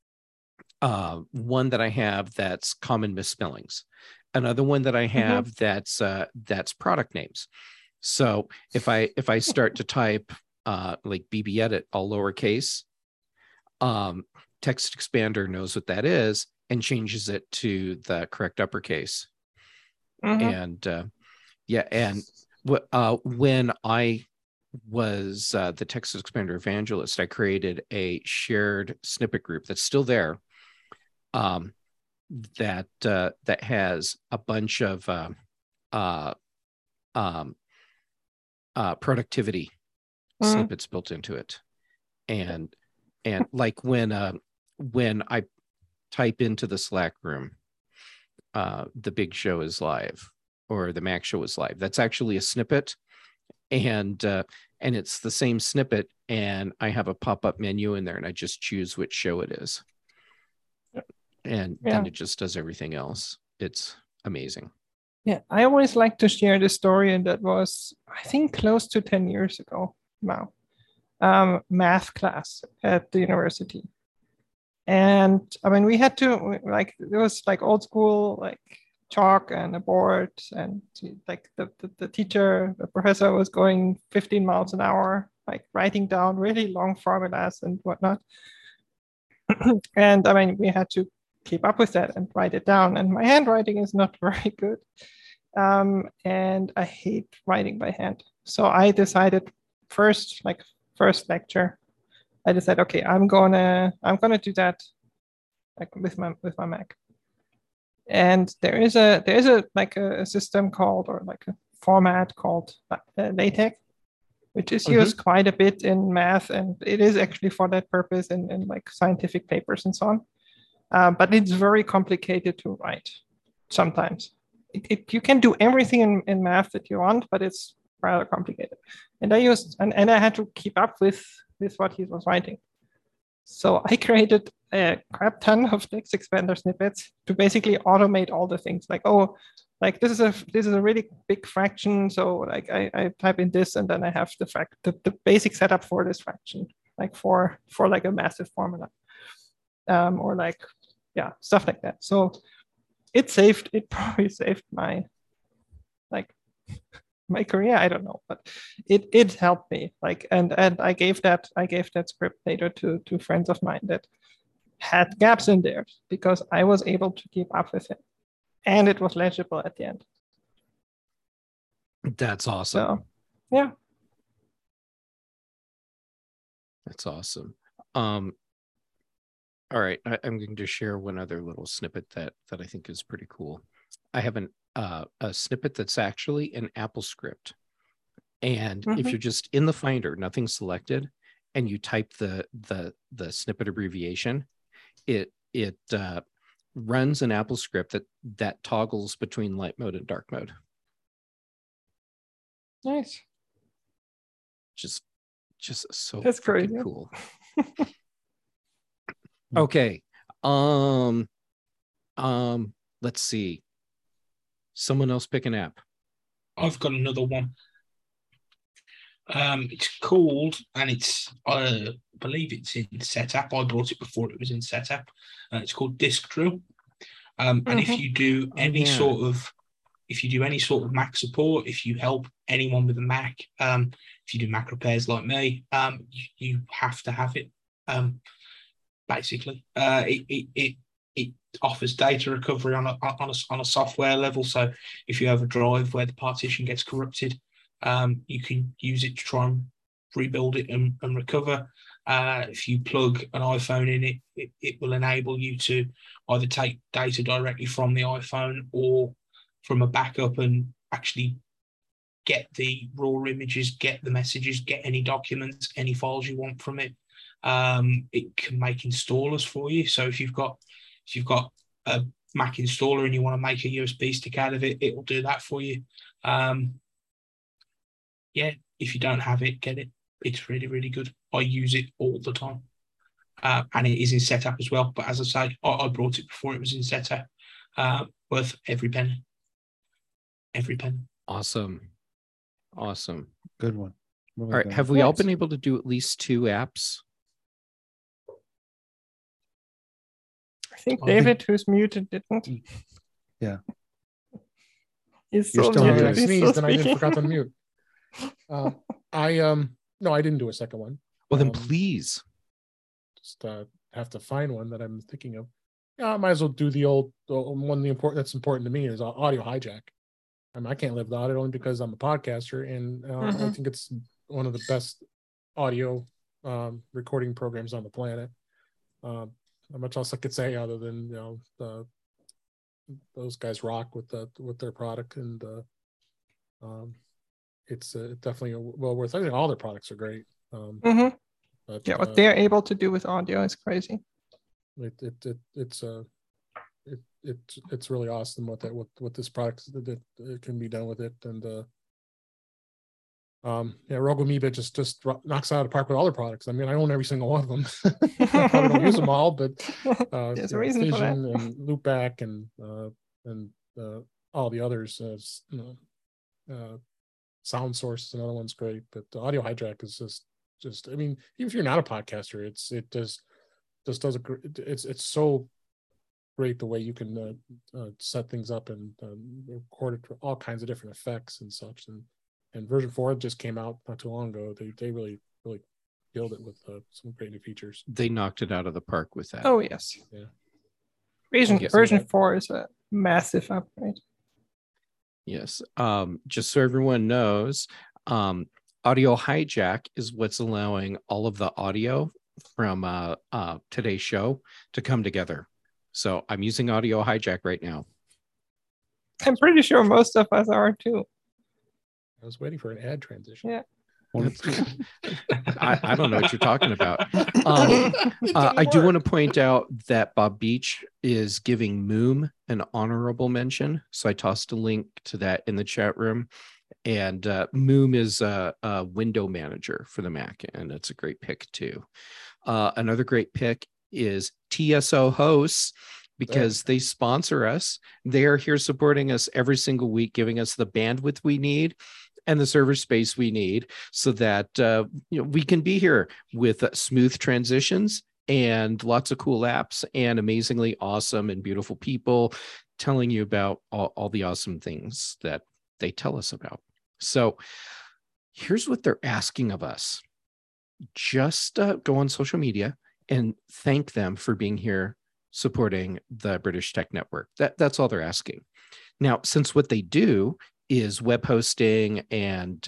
one that I have that's common misspellings. Another one that I have that's product names. So if I start to type like BB Edit all lowercase, Text Expander knows what that is and changes it to the correct uppercase. And and when I was the Text Expander evangelist, I created a shared snippet group that's still there. That has a bunch of productivity snippets built into it, and like when I type into the Slack room, the big show is live or the Mac show is live. That's actually a snippet, and it's the same snippet, and I have a pop-up menu in there, and I just choose which show it is. And then it just does everything else. It's amazing. Yeah, I always like to share the story, and that was, I think, close to 10 years ago now. Math class at the university. And I mean, we had to, like, it was like old school, like chalk and a board, and like the teacher, the professor was going 15 miles an hour, like writing down really long formulas and whatnot. And I mean, we had to keep up with that and write it down. And my handwriting is not very good. And I hate writing by hand. So I decided first lecture, I decided, okay, I'm gonna do that like with my Mac. And there is a like a system called, or like a format called LaTeX, which is used quite a bit in math, and it is actually for that purpose in like scientific papers and so on. But it's very complicated to write sometimes. You can do everything in math that you want, but it's rather complicated. And I used, and I had to keep up with what he was writing. So I created a crap ton of Text Expander snippets to basically automate all the things. Like, oh, like this is a really big fraction. So like I type in this, and then I have the basic setup for this fraction, like for like a massive formula. Or like, yeah, stuff like that. So it probably saved my career. I don't know, but it helped me. Like, and I gave that script later to friends of mine that had gaps in there because I was able to keep up with it, and it was legible at the end. That's awesome. So, yeah, that's awesome. All right, I'm going to share one other little snippet that I think is pretty cool. I have a snippet that's actually an AppleScript, and if you're just in the Finder, nothing selected, and you type the snippet abbreviation, it runs an AppleScript that toggles between light mode and dark mode. Nice. Just so that's crazy. Cool. Okay. Let's see. Someone else pick an app. I've got another one. It's called, and it's I believe it's in Setup. I bought it before it was in Setup. It's called Disk Drill. And if you do any sort of Mac support, if you help anyone with a Mac, if you do Mac repairs like me, you have to have it. Basically, it offers data recovery on a software level. So if you have a drive where the partition gets corrupted, you can use it to try and rebuild it and recover. If you plug an iPhone in it will enable you to either take data directly from the iPhone or from a backup and actually get the raw images, get the messages, get any documents, any files you want from it. It can make installers for you. So if you've got a Mac installer and you want to make a USB stick out of it, it will do that for you. Yeah, if you don't have it, get it. It's really, really good. I use it all the time. And it is in setup as well. But as I say, I brought it before it was in setup. Worth every penny. Every penny. Awesome. Good one. Really All right. good. Have we all Nice. been able to do at least 2 apps? I think I think- David, who's muted, didn't. Yeah. He's You're still still muted. I muted. He's sneezed still and I didn't speaking. forgot to mute. No, I didn't do a second one. Well, then Um, please. Just have to find one that I'm thinking of. Yeah, I might as well do the old one. That's important to me is Audio Hijack. I can't live without it only because I'm a podcaster, and I Mhm. think it's one of the best audio recording programs on the planet. Not much else I could say other than those guys rock with their product, and it's definitely well worth. I think all their products are great. Mhm. But, Yeah, what they're able to do with audio is crazy. it's really awesome what this product that can be done with it, and Rogue Amoeba just knocks it out of the park with all their products. I mean, I own every single one of them. I probably don't use them all, but There's a reason for that. Fission and Loopback and all the others. Sound Source is another one's great, but the Audio Hijack is just. I mean, even if you're not a podcaster, it just does a great. It's so great the way you can set things up and record it for all kinds of different effects and such. And version 4 just came out not too long ago. They really killed it with some great new features. They knocked it out of the park with that. Oh yes. Yeah. Version Yeah. 4 is a massive upgrade. Yes. Just so everyone knows, Audio Hijack is what's allowing all of the audio from today's show to come together. So I'm using Audio Hijack right now. I'm pretty sure most of us are too. I was waiting for an ad transition. Yeah. I don't know what you're talking about. I do want to point out that Bob Beach is giving Moom an honorable mention. So I tossed a link to that in the chat room. And Moom is a window manager for the Mac, and it's a great pick too. Another great pick is TSO Hosts, because they sponsor us. They are here supporting us every single week, giving us the bandwidth we need and the server space we need so that we can be here with smooth transitions and lots of cool apps and amazingly awesome and beautiful people telling you about all the awesome things that they tell us about. So here's what they're asking of us. Just go on social media and thank them for being here supporting the British Tech Network. That's all they're asking. Now, since what they do is web hosting and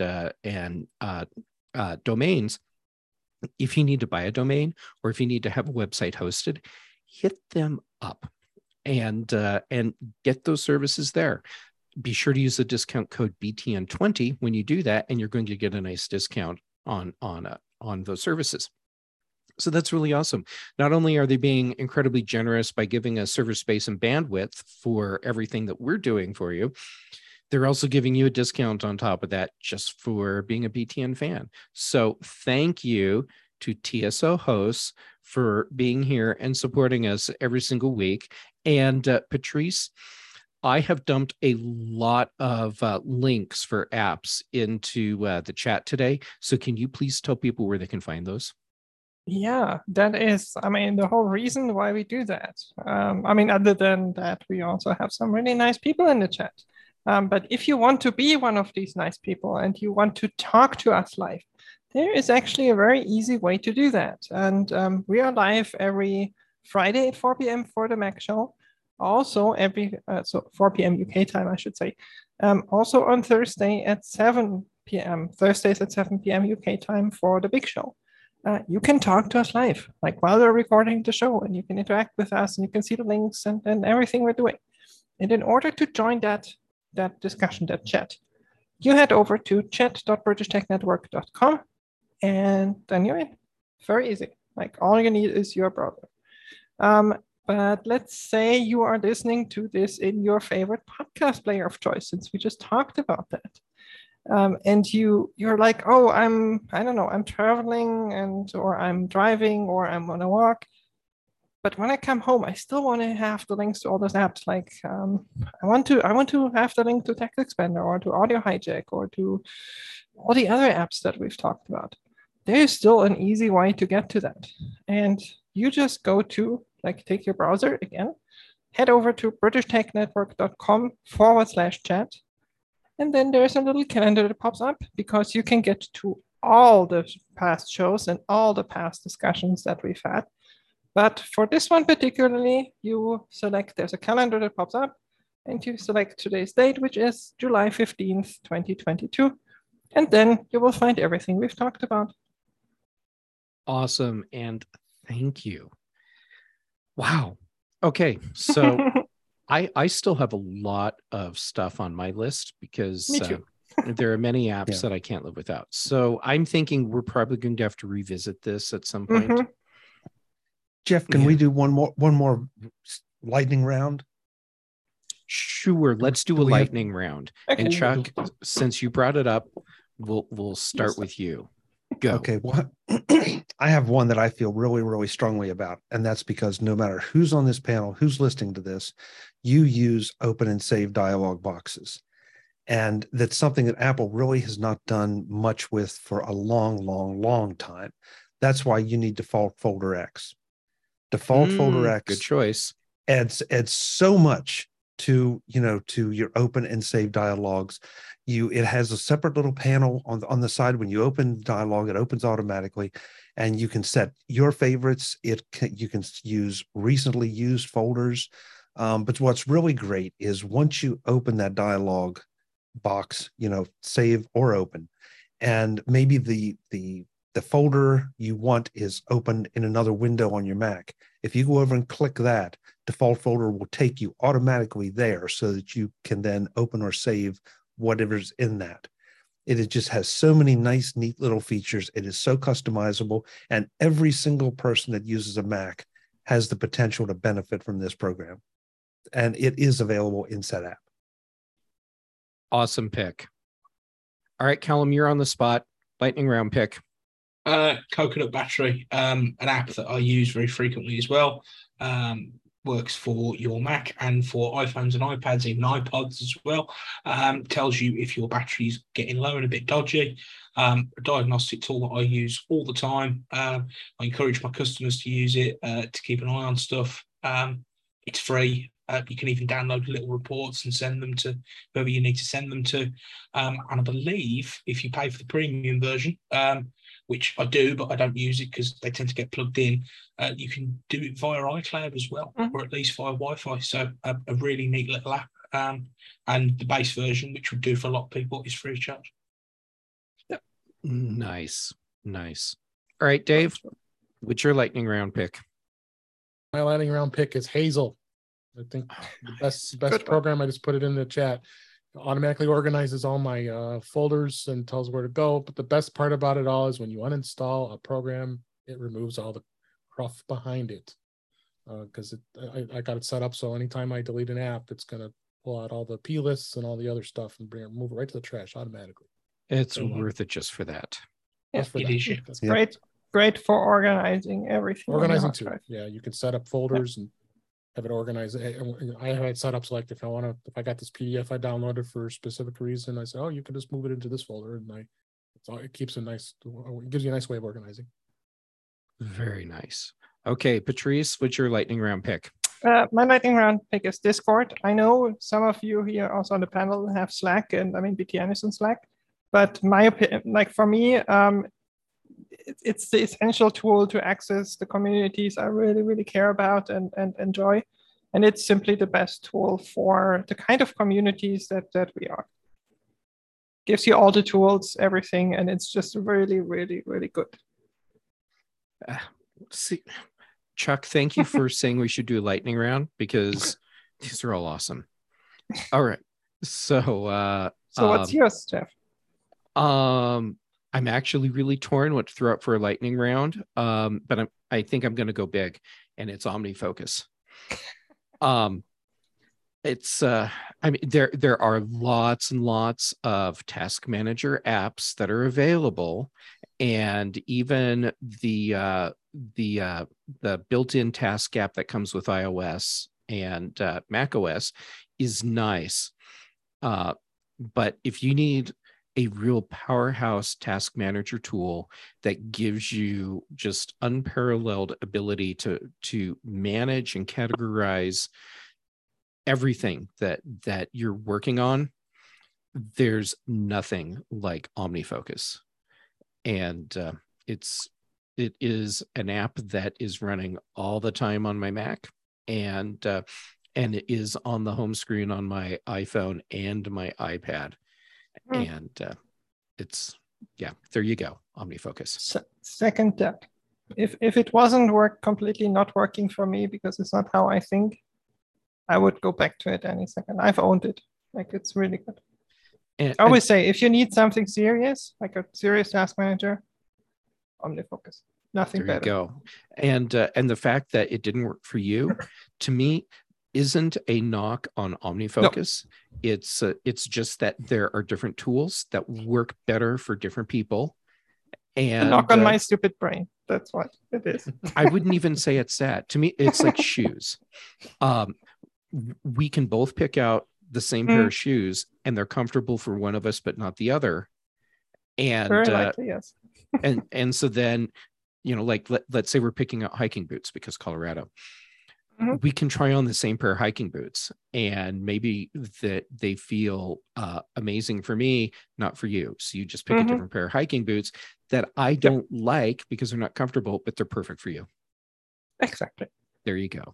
domains, if you need to buy a domain or if you need to have a website hosted, hit them up and get those services there. Be sure to use the discount code BTN20 when you do that, and you're going to get a nice discount on those services. So that's really awesome. Not only are they being incredibly generous by giving us server space and bandwidth for everything that we're doing for you, they're also giving you a discount on top of that just for being a BTN fan. So thank you to TSO Hosts for being here and supporting us every single week. And Patrice, I have dumped a lot of links for apps into the chat today. So can you please tell people where they can find those? Yeah, that is, I mean, the whole reason why we do that. I mean, other than that, we also have some really nice people in the chat. But if you want to be one of these nice people and you want to talk to us live, there is actually a very easy way to do that. And we are live every Friday at 4 p.m. for the Mac Show. Also so 4 p.m. UK time, I should say. Also on Thursday at 7 p.m. Thursdays at 7 p.m. UK time for the Big Show. You can talk to us live, like while we're recording the show, and you can interact with us and you can see the links and everything we're doing. And in order to join that discussion, that chat, you head over to chat.britishtechnetwork.com and then you're in. Very easy. Like all you need is your browser. But let's say you are listening to this in your favorite podcast player of choice, since we just talked about that. And you're like, oh, I don't know, I'm traveling or I'm driving or I'm on a walk. But when I come home, I still want to have the links to all those apps. Like I want to have the link to TextExpander or to Audio Hijack or to all the other apps that we've talked about. There is still an easy way to get to that. And you just go to, like, take your browser again, head over to britishtechnetwork.com/chat. And then there's a little calendar that pops up because you can get to all the past shows and all the past discussions that we've had. But for this one particularly, you select, there's a calendar that pops up and you select today's date, which is July 15th, 2022. And then you will find everything we've talked about. Awesome. And thank you. Wow. Okay. So I still have a lot of stuff on my list because there are many apps that I can't live without. So I'm thinking we're probably going to have to revisit this at some point. Jeff, can we do one more lightning round? Sure. Let's do a lightning round. Okay. And Chuck, since you brought it up, we'll start with you. Go. Okay. Well, I have one that I feel really, really strongly about, and that's because no matter who's on this panel, who's listening to this, you use open and save dialog boxes. And that's something that Apple really has not done much with for a long, long, long time. That's why you need Default Folder X. Default Folder X, good choice, adds so much to your open and save dialogues. It has a separate little panel on the side. When you open dialog, it opens automatically, and you can set your favorites. You can use recently used folders. But what's really great is once you open that dialog box, save or open, and maybe the folder you want is open in another window on your Mac. If you go over and click that, default folder will take you automatically there so that you can then open or save whatever's in that. It just has so many nice, neat little features. It is so customizable, and every single person that uses a Mac has the potential to benefit from this program. And it is available in Setapp. Awesome pick. All right, Callum, you're on the spot. Lightning round pick. Coconut Battery, an app that I use very frequently as well. Works for your Mac and for iPhones and iPads, even iPods as well. Tells you if your battery's getting low and a bit dodgy. A diagnostic tool that I use all the time. I encourage my customers to use it to keep an eye on stuff. It's free. You can even download little reports and send them to whoever you need to send them to. And I believe if you pay for the premium version, which I do, but I don't use it because they tend to get plugged in, you can do it via iCloud as well, or at least via Wi-Fi. So a really neat little app. And the base version, which would do for a lot of people, is free of charge. Yep. Nice. All right, Dave, what's your lightning round pick? My lightning round pick is Hazel. I think the best program. I just put it in the chat. It automatically organizes all my folders and tells where to go. But the best part about it all is when you uninstall a program, it removes all the cruff behind it. Because I got it set up so anytime I delete an app, it's going to pull out all the P lists and all the other stuff and move it right to the trash automatically. It's worth it just for that. Yeah, it's great for organizing everything. Organizing too. Yeah, you can set up folders and have it organized. I have it set up so like if I got this PDF I downloaded for a specific reason, I say, oh, you can just move it into this folder, and it keeps it nice. It gives you a nice way of organizing. Very nice. Okay, Patrice, what's your lightning round pick? My lightning round pick is Discord. I know some of you here also on the panel have Slack, and I mean BTN is in Slack, but my opinion, like for me, it's the essential tool to access the communities I really, really care about and enjoy. And it's simply the best tool for the kind of communities that we are. Gives you all the tools, everything, and it's just really, really, really good. See, Chuck, thank you for saying we should do a lightning round because these are all awesome. All right. So what's yours, Jeff? I'm actually really torn what to throw up for a lightning round, but I think I'm going to go big, and it's OmniFocus. It's I mean there are lots and lots of task manager apps that are available, and even the built-in task app that comes with iOS and Mac OS is nice. But if you need a real powerhouse task manager tool that gives you just unparalleled ability to manage and categorize everything that you're working on, there's nothing like OmniFocus. And it is an app that is running all the time on my Mac, and it is on the home screen on my iPhone and my iPad. And it's, yeah, there you go, OmniFocus. Second that. If it wasn't completely not working for me because it's not how I think, I would go back to it any second. I've owned it. Like, it's really good. And I always say, if you need something serious, like a serious task manager, OmniFocus. Nothing there better. you go. And the fact that it didn't work for you, to me, isn't a knock on OmniFocus. No. It's just that there are different tools that work better for different people. And a knock on my stupid brain. That's what it is. I wouldn't even say it's that. To me, it's like shoes. We can both pick out the same pair of shoes, and they're comfortable for one of us, but not the other. And very likely, yes. and so then, you know, like let's say we're picking out hiking boots because Colorado. We can try on the same pair of hiking boots, and maybe that they feel amazing for me, not for you. So you just pick a different pair of hiking boots that I don't like because they're not comfortable, but they're perfect for you. Exactly. There you go.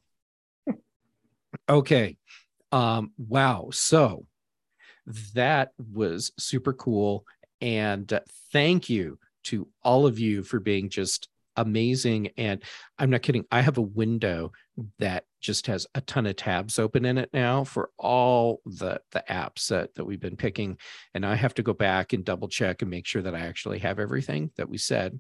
Okay. Wow. So that was super cool. And thank you to all of you for being just amazing. And I'm not kidding. I have a window that just has a ton of tabs open in it now for all the apps that we've been picking. And I have to go back and double check and make sure that I actually have everything that we said.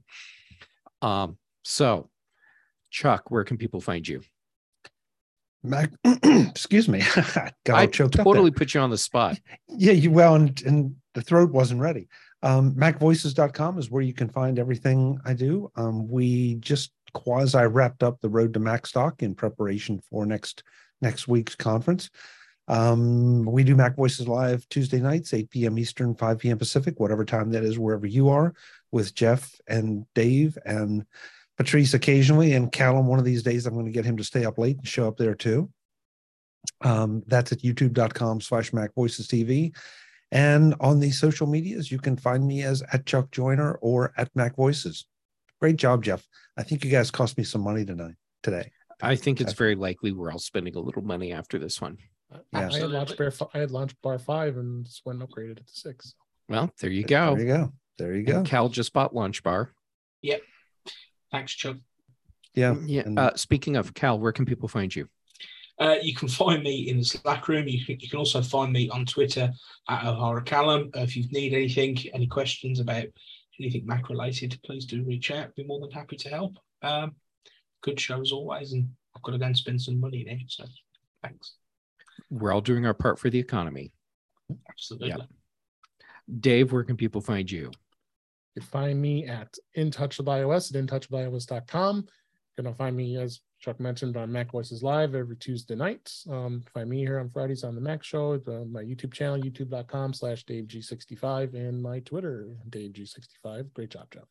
So Chuck, where can people find you? Mac, excuse me. I totally put you on the spot. Yeah, and the throat wasn't ready. MacVoices.com is where you can find everything I do. We just quasi wrapped up the Road to MacStock in preparation for next week's conference. We do Mac Voices Live Tuesday nights, 8 p.m. Eastern, 5 p.m. Pacific, whatever time that is, wherever you are, with Jeff and Dave and Patrice occasionally, and Callum. One of these days, I'm going to get him to stay up late and show up there too. That's at youtube.com/MacVoicesTV. And on the social medias, you can find me as at Chuck Joyner or at Mac Voices. Great job, Jeff. I think you guys cost me some money today. I think it's very likely we're all spending a little money after this one. Yeah. I had Launch Bar 5 and just went and upgraded it to 6. Well, there you go. There you go. And Cal just bought Launch Bar. Yep. Thanks, Chuck. Yeah. Speaking of, Cal, where can people find you? You can find me in the Slack room. You can also find me on Twitter at O'Hara Callum. If you need anything, any questions about anything Mac related, please do reach out. Be more than happy to help. Good show as always, and I've got to go and spend some money now. So thanks. We're all doing our part for the economy. Absolutely. Yep. Dave, where can people find you? You can find me at In Touch with iOS at intouchwithios.com. You're going to find me, as Chuck mentioned, on Mac Voices Live every Tuesday night. Find me here on Fridays on the Mac Show, my YouTube channel, youtube.com/DaveG65, and my Twitter, DaveG65. Great job, Jeff.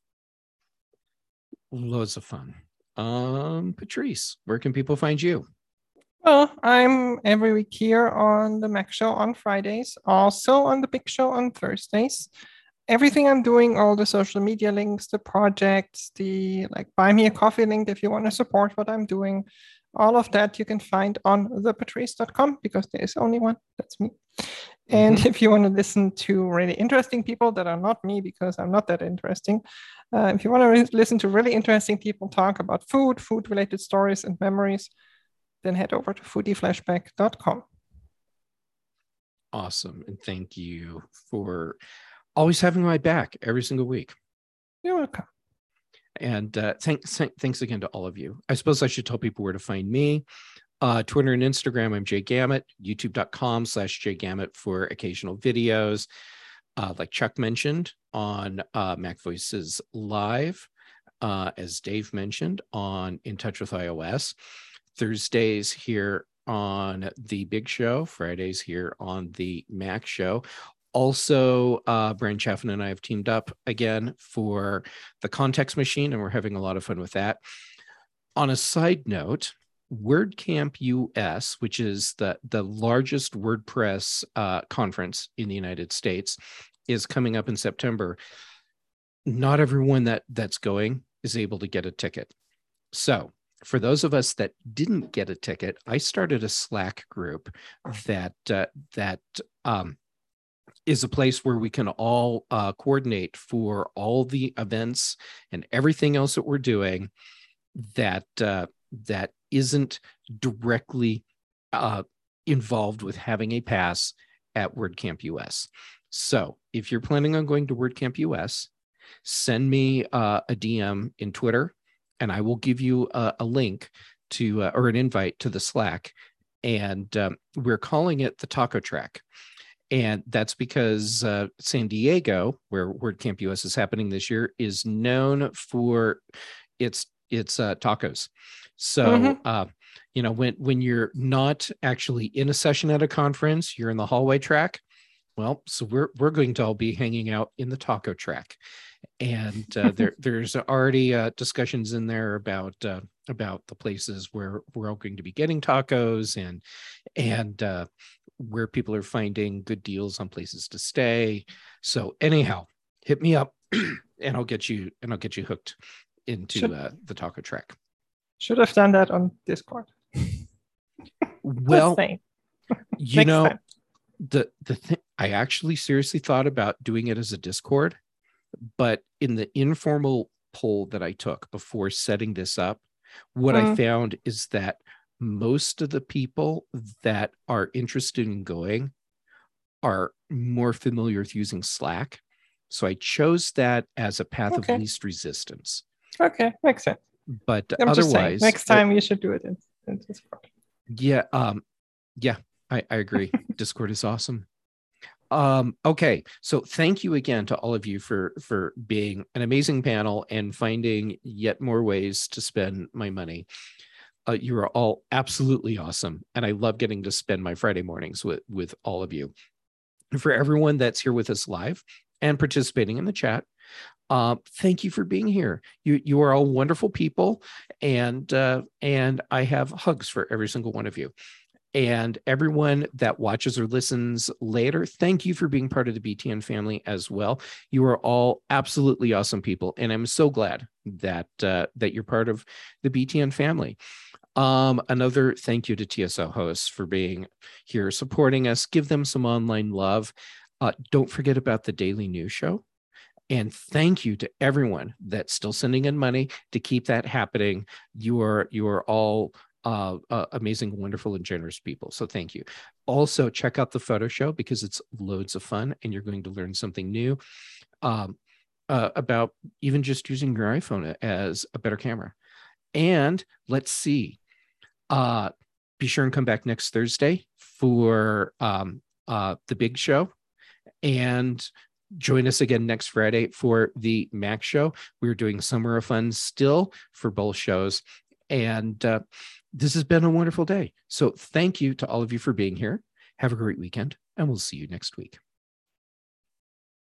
Loads of fun. Patrice, where can people find you? Well, I'm every week here on the Mac Show on Fridays, also on the Big Show on Thursdays. Everything I'm doing, all the social media links, the projects, the buy me a coffee link if you want to support what I'm doing, all of that you can find on thepatrice.com because there is only one. That's me. And if you want to listen to really interesting people that are not me because I'm not that interesting, if you want to listen to really interesting people talk about food-related stories and memories, then head over to foodieflashback.com. Awesome. And thank you for always having my back every single week. You're welcome. And thanks again to all of you. I suppose I should tell people where to find me. Twitter and Instagram, I'm Jay Gamut, youtube.com/Jay Gamut for occasional videos. Like Chuck mentioned on Mac Voices Live, as Dave mentioned on In Touch with iOS, Thursdays here on The Big Show, Fridays here on The Mac Show. Also, Brian Chaffin and I have teamed up again for the Context Machine, and we're having a lot of fun with that. On a side note, WordCamp US, which is the largest WordPress conference in the United States, is coming up in September. Not everyone that's going is able to get a ticket. So for those of us that didn't get a ticket, I started a Slack group that is a place where we can all coordinate for all the events and everything else that we're doing that isn't directly involved with having a pass at WordCamp US. So if you're planning on going to WordCamp US, send me a DM in Twitter, and I will give you a link to or an invite to the Slack. And we're calling it the Taco Track. And that's because San Diego, where WordCamp US is happening this year, is known for its tacos. So, when you're not actually in a session at a conference, you're in the hallway track. Well, so we're going to all be hanging out in the taco track, and there's already discussions in there about the places where we're all going to be getting tacos and where people are finding good deals on places to stay. So anyhow, hit me up and I'll get you hooked into the taco track. Should have done that on Discord. Well, you know, time. the thing, I actually seriously thought about doing it as a Discord, but in the informal poll that I took before setting this up, what I found is that most of the people that are interested in going are more familiar with using Slack. So I chose that as a path of least resistance. Okay, makes sense. But I'm otherwise, next time you should do it in Discord. Yeah, I agree. Discord is awesome. Okay, so thank you again to all of you for being an amazing panel and finding yet more ways to spend my money. You are all absolutely awesome, and I love getting to spend my Friday mornings with all of you. For everyone that's here with us live and participating in the chat, thank you for being here. You are all wonderful people, and I have hugs for every single one of you. And everyone that watches or listens later, thank you for being part of the BTN family as well. You are all absolutely awesome people, and I'm so glad that you're part of the BTN family. Another thank you to TSO hosts for being here, supporting us. Give them some online love. Don't forget about the daily news show. And thank you to everyone that's still sending in money to keep that happening. You are all amazing, wonderful, and generous people. So thank you. Also, check out the photo show because it's loads of fun and you're going to learn something new about even just using your iPhone as a better camera. And let's see. Be sure and come back next Thursday for the big show. And join us again next Friday for the Mac Show. We're doing Summer of Fun still for both shows. And this has been a wonderful day. So thank you to all of you for being here. Have a great weekend, and we'll see you next week.